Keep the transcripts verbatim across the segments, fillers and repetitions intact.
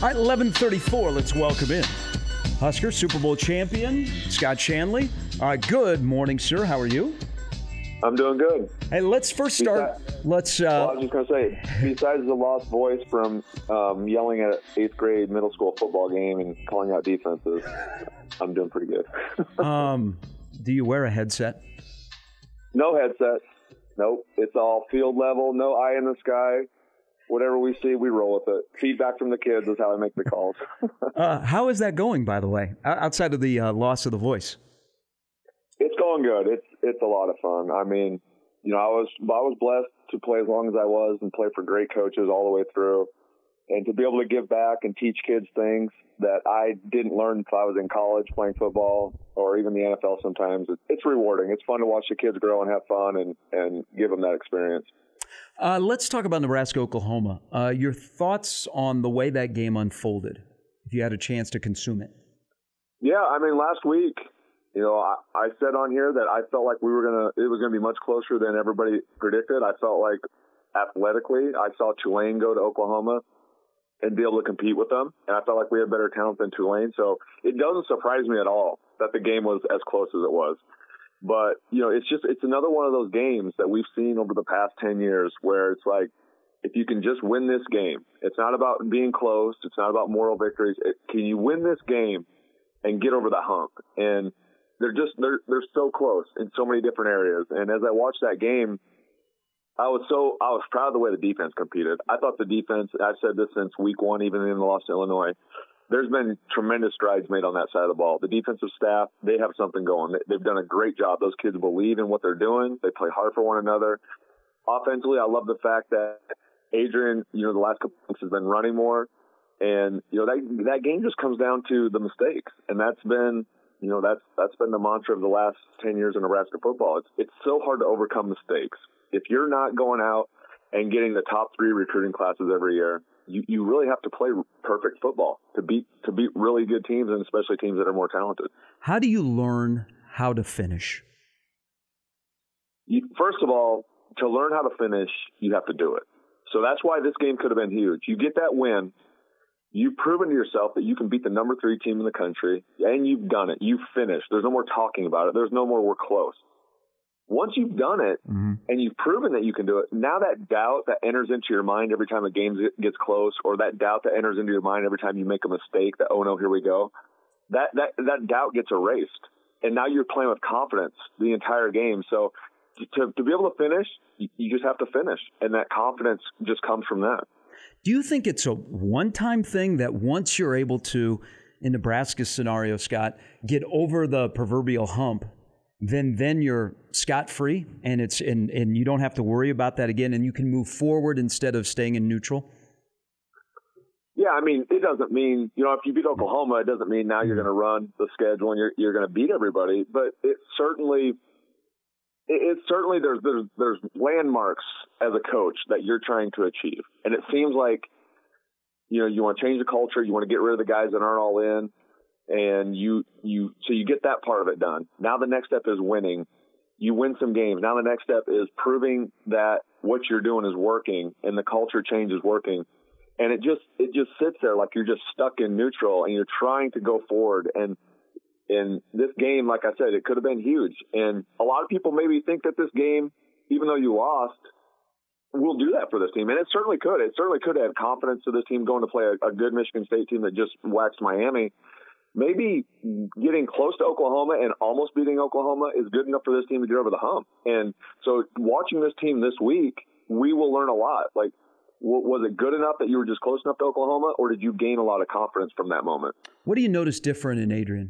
All right, eleven thirty-four, let's welcome in Husker Super Bowl champion, Scott Shanley. All right, good morning, sir. How are you? I'm doing good. Hey, let's first start. Besides, let's. Uh, well, I was just going to say, besides the lost voice from um, yelling at an eighth grade middle school football game and calling out defenses, I'm doing pretty good. um, do you wear a headset? No headset. Nope. It's all field level, no eye in the sky. Whatever we see, we roll with it. Feedback from the kids is how I make the calls. uh, how is that going, by the way, outside of the uh, loss of the voice? It's going good. It's it's a lot of fun. I mean, you know, I was I was blessed to play as long as I was and play for great coaches all the way through, and to be able to give back and teach kids things that I didn't learn until I was in college playing football or even the N F L. Sometimes it's, it's rewarding. It's fun to watch the kids grow and have fun and and give them that experience. Uh, let's talk about Nebraska, Oklahoma. Uh, your thoughts on the way that game unfolded, if you had a chance to consume it. Yeah, I mean, last week, you know, I, I said on here that I felt like we were gonna, it was gonna be much closer than everybody predicted. I felt like athletically, I saw Tulane go to Oklahoma and be able to compete with them, and I felt like we had better talent than Tulane. So it doesn't surprise me at all that the game was as close as it was. But, you know, it's just, it's another one of those games that we've seen over the past ten years where it's like, if you can just win this game, it's not about being close. It's not about moral victories. It, can you win this game and get over the hump? And they're just, they're, they're so close in so many different areas. And as I watched that game, I was so, I was proud of the way the defense competed. I thought the defense, I've said this since week one, even in the loss to Illinois, there's been tremendous strides made on that side of the ball. The defensive staff, they have something going. They've done a great job. Those kids believe in what they're doing. They play hard for one another. Offensively, I love the fact that Adrian, you know, the last couple of weeks has been running more. And, you know, that that game just comes down to the mistakes. And that's been, you know, that's that's been the mantra of the last ten years in Nebraska football. It's, it's so hard to overcome mistakes. If you're not going out and getting the top three recruiting classes every year, You, you really have to play perfect football to beat to beat really good teams, and especially teams that are more talented. How do you learn how to finish? You, first of all, to learn how to finish, you have to do it. So that's why this game could have been huge. You get that win, you've proven to yourself that you can beat the number three team in the country, and you've done it. You've finished. There's no more talking about it. There's no more we're close. Once you've done it mm-hmm. and you've proven that you can do it, now that doubt that enters into your mind every time a game gets close, or that doubt that enters into your mind every time you make a mistake, that, oh no, here we go, that, that, that doubt gets erased. And now you're playing with confidence the entire game. So to, to be able to finish, you, you just have to finish. And that confidence just comes from that. Do you think it's a one-time thing that once you're able to, in Nebraska's scenario, Scott, get over the proverbial hump, then then you're scot-free and it's and, and you don't have to worry about that again, and you can move forward instead of staying in neutral? Yeah, I mean, it doesn't mean, you know, if you beat Oklahoma, it doesn't mean now you're going to run the schedule and you're you're going to beat everybody. But it certainly, it, it certainly there's there's there's landmarks as a coach that you're trying to achieve, and it seems like, you know, you want to change the culture, you want to get rid of the guys that aren't all in. And you, you, so you get that part of it done. Now the next step is winning. You win some games. Now the next step is proving that what you're doing is working and the culture change is working. And it just, it just sits there like you're just stuck in neutral and you're trying to go forward. And in this game, like I said, it could have been huge. And a lot of people maybe think that this game, even though you lost, will do that for this team. And it certainly could. It certainly could add confidence to this team going to play a, a good Michigan State team that just waxed Miami. Maybe getting close to Oklahoma and almost beating Oklahoma is good enough for this team to get over the hump. And so watching this team this week, we will learn a lot. Like, w- was it good enough that you were just close enough to Oklahoma, or did you gain a lot of confidence from that moment? What do you notice different in Adrian?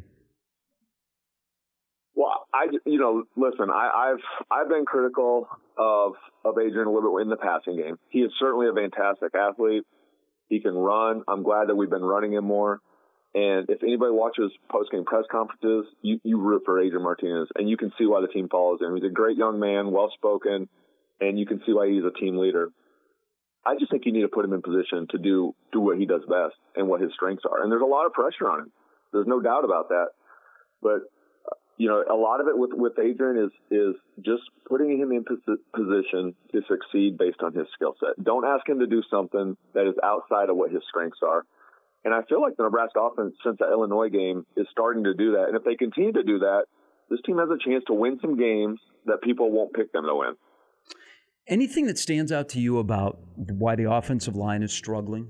Well, I, you know, listen, I, I've, I've been critical of, of Adrian a little bit in the passing game. He is certainly a fantastic athlete. He can run. I'm glad that we've been running him more. And if anybody watches post-game press conferences, you, you root for Adrian Martinez, and you can see why the team follows him. He's a great young man, well-spoken, and you can see why he's a team leader. I just think you need to put him in position to do, do what he does best and what his strengths are. And there's a lot of pressure on him. There's no doubt about that. But, you know, a lot of it with, with Adrian is, is just putting him in pos- position to succeed based on his skill set. Don't ask him to do something that is outside of what his strengths are. And I feel like the Nebraska offense since the Illinois game is starting to do that. And if they continue to do that, this team has a chance to win some games that people won't pick them to win. Anything that stands out to you about why the offensive line is struggling?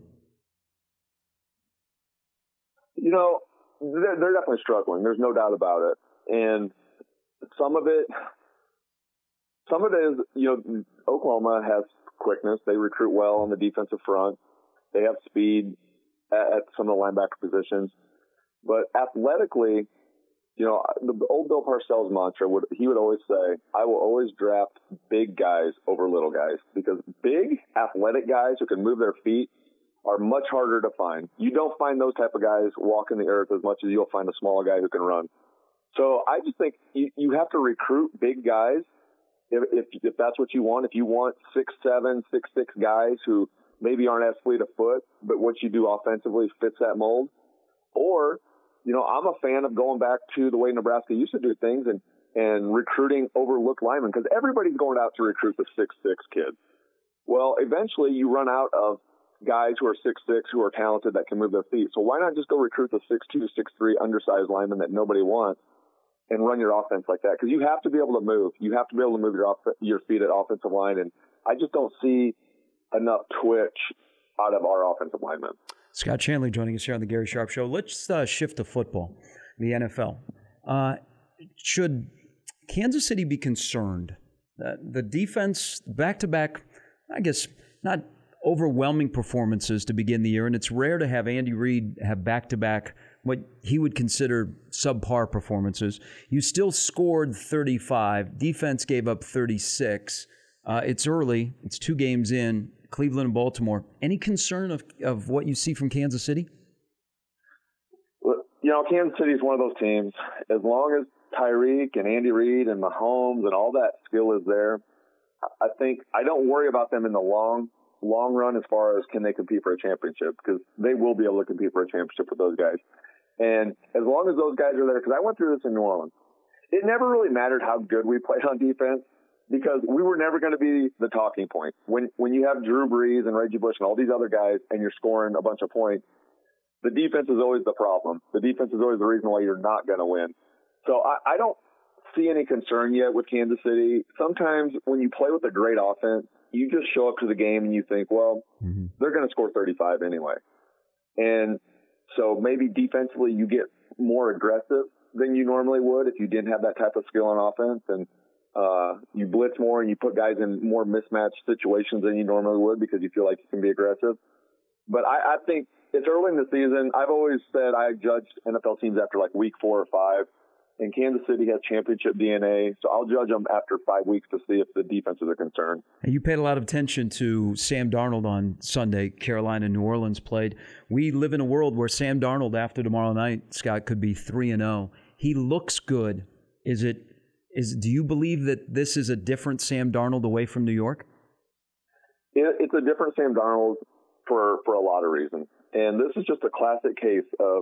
You know, they're, they're definitely struggling. There's no doubt about it. And some of it, some of it is, you know, Oklahoma has quickness. They recruit well on the defensive front. They have speed at, at some of the linebacker positions. But athletically, you know, the old Bill Parcells mantra, would he would always say, I will always draft big guys over little guys, because big athletic guys who can move their feet are much harder to find. You don't find those type of guys walking the earth as much as you'll find a small guy who can run. So I just think you, you have to recruit big guys if, if if that's what you want. If you want six seven, six six guys who maybe aren't as fleet of foot, but what you do offensively fits that mold. Or, you know, I'm a fan of going back to the way Nebraska used to do things and, and recruiting overlooked linemen, because everybody's going out to recruit the six six kid. Well, eventually you run out of guys who are six six, who are talented, that can move their feet. So why not just go recruit the six two, six three undersized lineman that nobody wants and run your offense like that? Because you have to be able to move. You have to be able to move your off- your feet at offensive line. And I just don't see enough twitch out of our offensive linemen. Scott Chanley joining us here on the Gary Sharp Show. Let's uh, shift to football, the N F L. Uh, should Kansas City be concerned that the defense, back-to-back, I guess, not overwhelming performances to begin the year, and it's rare to have Andy Reid have back-to-back what he would consider subpar performances. You still scored thirty-five. Defense gave up thirty-six. Uh, it's early. It's two games in, Cleveland and Baltimore. Any concern of, of what you see from Kansas City? Well, you know, Kansas City is one of those teams. As long as Tyreek and Andy Reid and Mahomes and all that skill is there, I think I don't worry about them in the long long run as far as can they compete for a championship, because they will be able to compete for a championship with those guys. And as long as those guys are there, because I went through this in New Orleans, it never really mattered how good we played on defense, because we were never going to be the talking point. When when you have Drew Brees and Reggie Bush and all these other guys and you're scoring a bunch of points, the defense is always the problem. The defense is always the reason why you're not going to win. So I, I don't see any concern yet with Kansas City. Sometimes when you play with a great offense, you just show up to the game and you think, well, mm-hmm. they're going to score thirty-five anyway. And so maybe defensively you get more aggressive than you normally would if you didn't have that type of skill on offense. And uh, you blitz more and you put guys in more mismatched situations than you normally would because you feel like you can be aggressive. But I, I think it's early in the season. I've always said I judged N F L teams after like week four or five. And Kansas City has championship D N A, so I'll judge them after five weeks to see if the defenses are concerned. And you paid a lot of attention to Sam Darnold on Sunday. Carolina and New Orleans played. We live in a world where Sam Darnold, after tomorrow night, Scott, could be three and zero. He looks good. Is it? Is do you believe that this is a different Sam Darnold away from New York? It, it's a different Sam Darnold for for a lot of reasons, and this is just a classic case of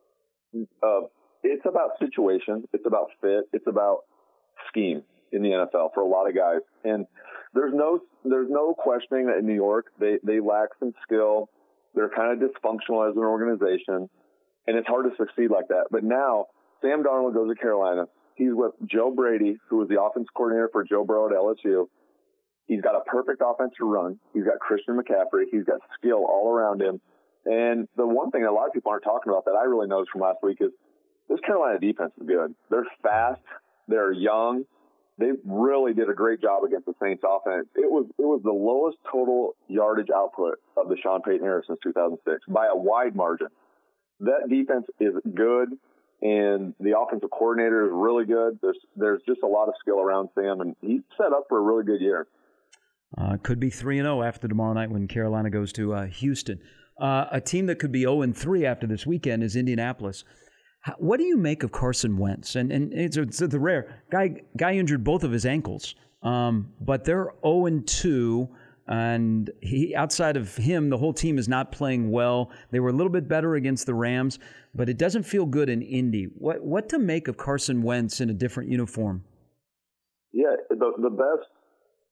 of. It's about situation. It's about fit. It's about scheme in the N F L for a lot of guys. And there's no there's no questioning that in New York they, they lack some skill. They're kind of dysfunctional as an organization, and it's hard to succeed like that. But now Sam Darnold goes to Carolina. He's with Joe Brady, who was the offense coordinator for Joe Burrow at L S U. He's got a perfect offense to run. He's got Christian McCaffrey. He's got skill all around him. And the one thing that a lot of people aren't talking about that I really noticed from last week is this Carolina defense is good. They're fast. They're young. They really did a great job against the Saints offense. It was it was the lowest total yardage output of the Sean Payton era since two thousand six by a wide margin. That defense is good, and the offensive coordinator is really good. There's there's just a lot of skill around Sam, and he's set up for a really good year. Uh, could be three and zero after tomorrow night when Carolina goes to uh, Houston. Uh, a team that could be zero and three after this weekend is Indianapolis. What do you make of Carson Wentz? And and it's, it's the rare guy. Guy injured both of his ankles, um, but they're zero and two, and he outside of him, the whole team is not playing well. They were a little bit better against the Rams, but it doesn't feel good in Indy. What what to make of Carson Wentz in a different uniform? Yeah, the the best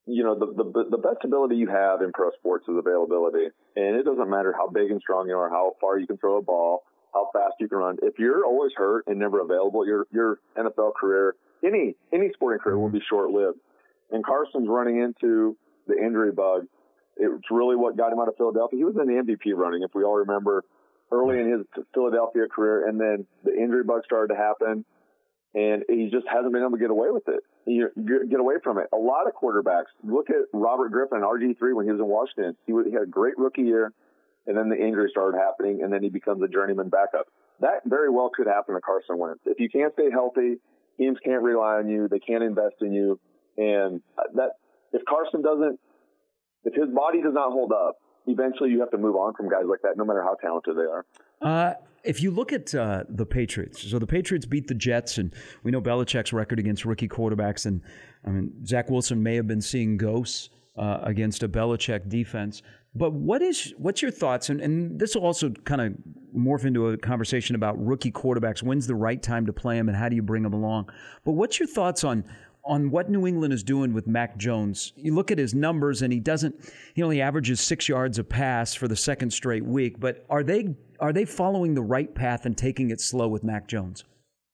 you know, the, the the best ability you have in pro sports is availability. And it doesn't matter how big and strong you are, how far you can throw a ball, how fast you can run. If you're always hurt and never available, your your N F L career, any any sporting career will be short-lived. And Carson's running into the injury bug. It's really what got him out of Philadelphia. He was in the M V P running, if we all remember, early in his Philadelphia career, and then the injury bug started to happen, and he just hasn't been able to get away with it. You get away from it. A lot of quarterbacks. Look at Robert Griffin, R G three, when he was in Washington. He, was, he had a great rookie year, and then the injury started happening, and then he becomes a journeyman backup. That very well could happen to Carson Wentz. If you can't stay healthy, teams can't rely on you. They can't invest in you. And that if Carson doesn't, if his body does not hold up, eventually you have to move on from guys like that, no matter how talented they are. Uh, if you look at uh, the Patriots, so the Patriots beat the Jets, and we know Belichick's record against rookie quarterbacks, and I mean Zach Wilson may have been seeing ghosts uh, against a Belichick defense. But what is what's your thoughts? And, and this will also kind of morph into a conversation about rookie quarterbacks. When's the right time to play them, and how do you bring them along? But what's your thoughts on on what New England is doing with Mac Jones? You look at his numbers, and he doesn't. He only averages six yards a pass for the second straight week. But are they are they following the right path and taking it slow with Mac Jones?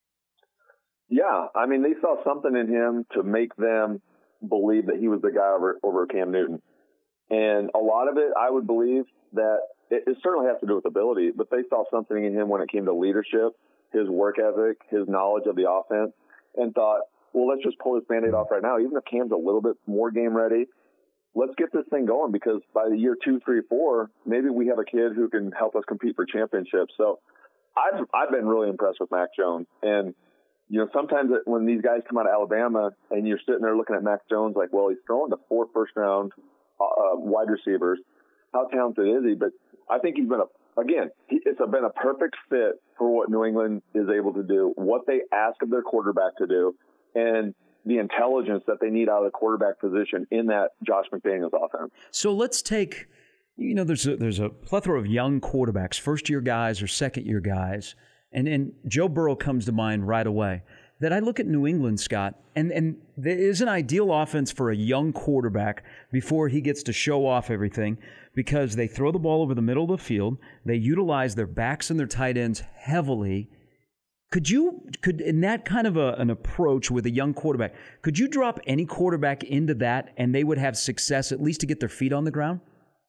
Yeah, I mean, they saw something in him to make them believe that he was the guy over over Cam Newton. And a lot of it, I would believe that it, it certainly has to do with ability, but they saw something in him when it came to leadership, his work ethic, his knowledge of the offense, and thought, well, let's just pull this Band-Aid off right now. Even if Cam's a little bit more game ready, let's get this thing going, because by the year two, three, four, maybe we have a kid who can help us compete for championships. So I've, I've been really impressed with Mac Jones. And, you know, sometimes it, when these guys come out of Alabama and you're sitting there looking at Mac Jones like, well, he's throwing to four first-round uh, wide receivers. How talented is he? But I think he's been, a again, he, it's a, been a perfect fit for what New England is able to do, what they ask of their quarterback to do, and the intelligence that they need out of the quarterback position in that Josh McDaniels offense. So let's take, you know, there's a, there's a plethora of young quarterbacks, first-year guys or second-year guys, and, and Joe Burrow comes to mind right away. That I look at New England, Scott, and, and there is an ideal offense for a young quarterback before he gets to show off everything, because they throw the ball over the middle of the field, they utilize their backs and their tight ends heavily. Could you, could in that kind of a, an approach with a young quarterback, could you drop any quarterback into that and they would have success at least to get their feet on the ground?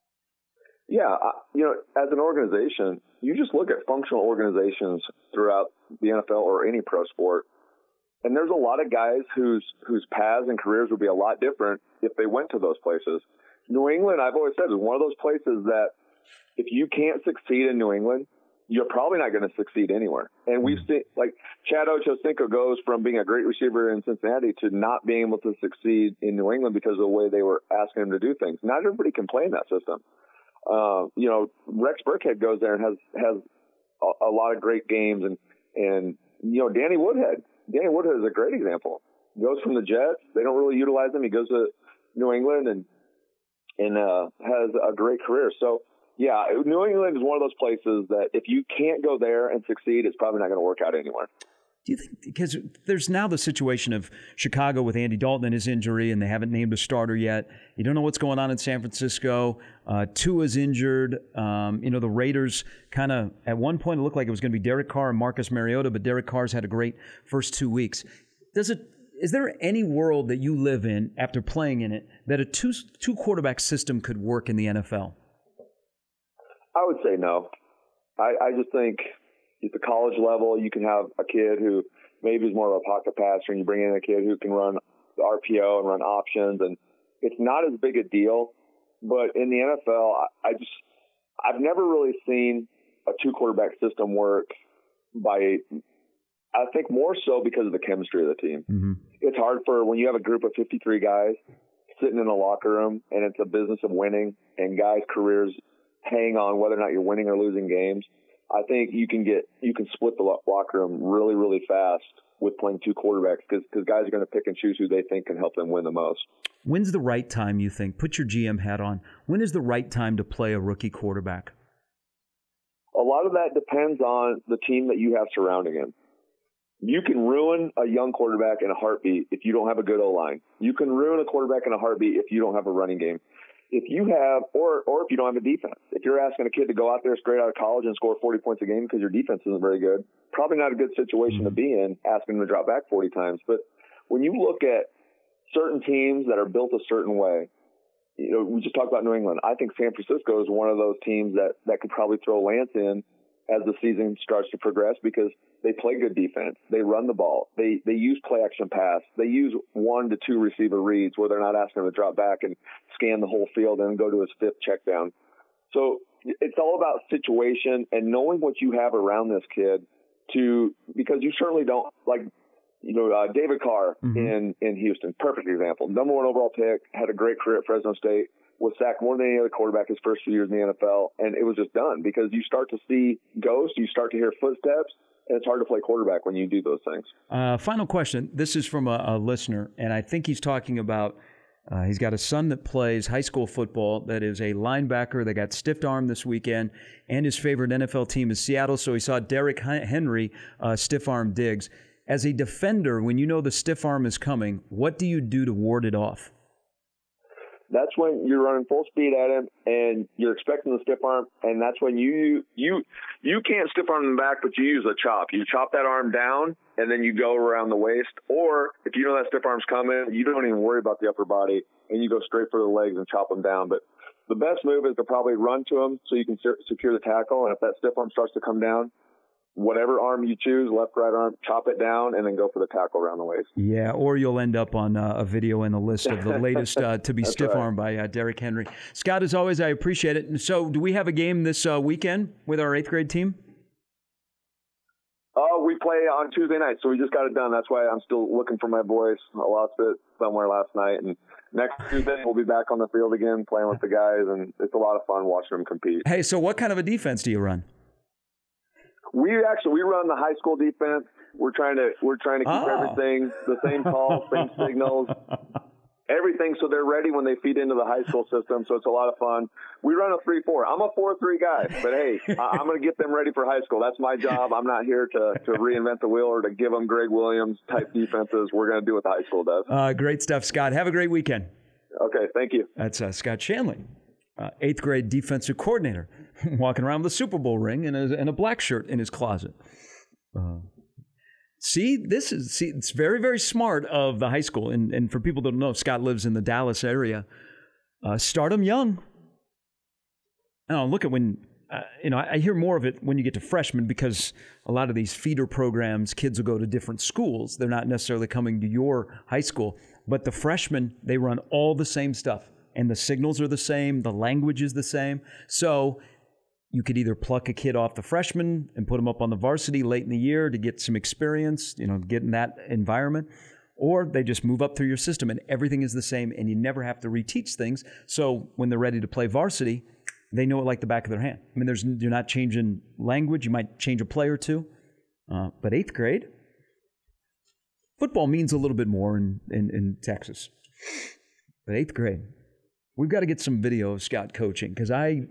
Yeah, uh, you know, as an organization, you just look at functional organizations throughout the N F L or any pro sport, and there's a lot of guys whose whose paths and careers would be a lot different if they went to those places. New England, I've always said, is one of those places that if you can't succeed in New England, you're probably not going to succeed anywhere. And we've seen, like, Chad Ochocinco goes from being a great receiver in Cincinnati to not being able to succeed in New England because of the way they were asking him to do things. Not everybody can play in that system. Uh, you know, Rex Burkhead goes there and has has a, a lot of great games, and and you know, Danny Woodhead. Danny Woodhead is a great example. He goes from the Jets. They don't really utilize him. He goes to New England and and uh, has a great career. So, yeah, New England is one of those places that if you can't go there and succeed, it's probably not going to work out anywhere. Do you think, because there's now the situation of Chicago with Andy Dalton and his injury, and they haven't named a starter yet. You don't know what's going on in San Francisco. Uh, Tua's injured. Um, you know, the Raiders kind of, at one point, it looked like it was going to be Derek Carr and Marcus Mariota, but Derek Carr's had a great first two weeks. Does it? Is there any world that you live in, after playing in it, that a two, two quarterback system could work in the N F L? I would say no. I, I just think at the college level, you can have a kid who maybe is more of a pocket passer, and you bring in a kid who can run R P O and run options, and it's not as big a deal. But in the N F L, I, I just I've never really seen a two quarterback system work by, I think more so because of the chemistry of the team. Mm-hmm. It's hard for when you have a group of fifty-three guys sitting in a locker room, and it's a business of winning, and guys' careers hang on whether or not you're winning or losing games. I think you can get you can split the locker room really, really fast with playing two quarterbacks, because guys are going to pick and choose who they think can help them win the most. When's the right time, you think? Put your G M hat on. When is the right time to play a rookie quarterback? A lot of that depends on the team that you have surrounding him. you can ruin a young quarterback in a heartbeat if you don't have a good O-line. You can ruin a quarterback in a heartbeat if you don't have a running game. If you have, or or if you don't have a defense. If you're asking a kid to go out there straight out of college and score forty points a game because your defense isn't very good, probably not a good situation to be in, asking them to drop back forty times. But when you look at certain teams that are built a certain way, you know, we just talked about New England. I think San Francisco is one of those teams that, that could probably throw Lance in as the season starts to progress because they play good defense. They run the ball. They they use play action pass. They use one to two receiver reads where they're not asking him to drop back and scan the whole field and go to his fifth check down. So it's all about situation and knowing what you have around this kid to, because you certainly don't, like, you know, uh, David Carr mm-hmm. in, in Houston, perfect example. Number one overall pick, had a great career at Fresno State, was sacked more than any other quarterback his first few years in the N F L, and it was just done because you start to see ghosts, you start to hear footsteps, and it's hard to play quarterback when you do those things. Uh, final question. This is from a, a listener, and I think he's talking about uh, he's got a son that plays high school football that is a linebacker that got stiff-armed this weekend, and his favorite N F L team is Seattle, so he saw Derrick Henry uh, stiff-arm Diggs. As a defender, when you know the stiff arm is coming, what do you do to ward it off? That's when you're running full speed at him and you're expecting the stiff arm, and that's when you you you can't stiff arm him back, but you use a chop. You chop that arm down, and then you go around the waist. Or if you know that stiff arm's coming, you don't even worry about the upper body, and you go straight for the legs and chop them down. But the best move is to probably run to him so you can secure the tackle, and if that stiff arm starts to come down, whatever arm you choose, left, right arm, chop it down, and then go for the tackle around the waist. Yeah, or you'll end up on uh, a video in the list of the latest uh, to be stiff-armed right. by uh, Derrick Henry. Scott, as always, I appreciate it. And so do we have a game this uh, weekend with our eighth grade team? Oh, we play on Tuesday night, so we just got it done. That's why I'm still looking for my boys. I lost it somewhere last night, and next Tuesday we'll be back on the field again playing with the guys, and it's a lot of fun watching them compete. Hey, so what kind of a defense do you run? We actually we run the high school defense. We're trying to we're trying to keep oh. everything the same calls, same signals, everything, so they're ready when they feed into the high school system. So it's a lot of fun. We run a three four. I'm a four three guy, but hey, I'm going to get them ready for high school. That's my job. I'm not here to to reinvent the wheel or to give them Greg Williams type defenses. We're going to do what the high school does. Uh, great stuff, Scott. Have a great weekend. Okay, thank you. That's uh, Scott Shanley, uh, eighth grade defensive coordinator, walking around with a Super Bowl ring and a, and a black shirt in his closet. Uh, see, this is see, it's very, very smart of the high school. And, and for people that don't know, Scott lives in the Dallas area. Uh, start them young. Now, look at when, uh, you know, I, I hear more of it when you get to freshmen because a lot of these feeder programs, kids will go to different schools. They're not necessarily coming to your high school. But the freshmen, they run all the same stuff. And the signals are the same. The language is the same. So you could either pluck a kid off the freshman and put him up on the varsity late in the year to get some experience, you know, get in that environment, or they just move up through your system and everything is the same and you never have to reteach things. So when they're ready to play varsity, they know it like the back of their hand. I mean, there's you're not changing language. You might change a play or two, uh, but eighth grade, football means a little bit more in, in, in Texas. But eighth grade, we've got to get some video of Scott coaching because I,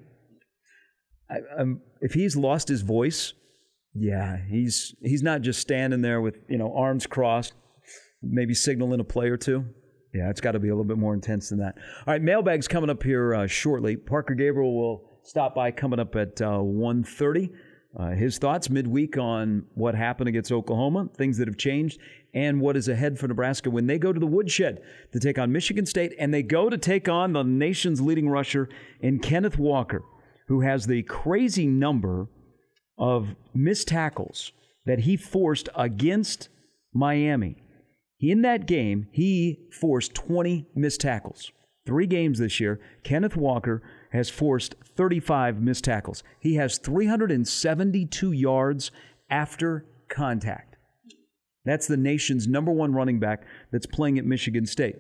I um, if he's lost his voice, yeah, he's he's not just standing there with, you know, arms crossed, maybe signaling a play or two. Yeah, it's got to be a little bit more intense than that. All right, mailbag's coming up here uh, shortly. Parker Gabriel will stop by coming up at uh, one thirty. Uh, his thoughts midweek on what happened against Oklahoma, things that have changed, and what is ahead for Nebraska when they go to the woodshed to take on Michigan State, and they go to take on the nation's leading rusher in Kenneth Walker, who has the crazy number of missed tackles that he forced against Miami. In that game, he forced twenty missed tackles. Three games this year, Kenneth Walker has forced thirty-five missed tackles. He has three hundred seventy-two yards after contact. That's the nation's number one running back that's playing at Michigan State.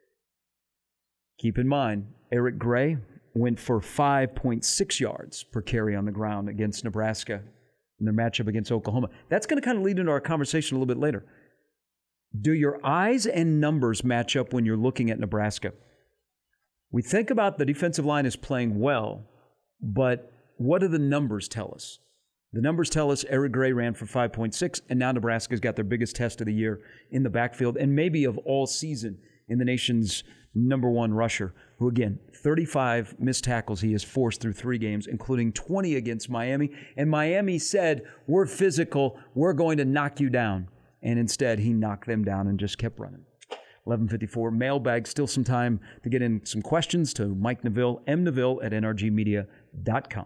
Keep in mind, Eric Gray went for five point six yards per carry on the ground against Nebraska in their matchup against Oklahoma. That's going to kind of lead into our conversation a little bit later. Do your eyes and numbers match up when you're looking at Nebraska? We think about the defensive line is playing well, but what do the numbers tell us? The numbers tell us Eric Gray ran for five point six, and now Nebraska's got their biggest test of the year in the backfield, and maybe of all season, in the nation's number one rusher, who, again, thirty-five missed tackles he has forced through three games, including twenty against Miami. And Miami said, we're physical, we're going to knock you down. And instead, he knocked them down and just kept running. eleven fifty-four, mailbag, still some time to get in some questions to Mike Neville, m neville at n r g media dot com.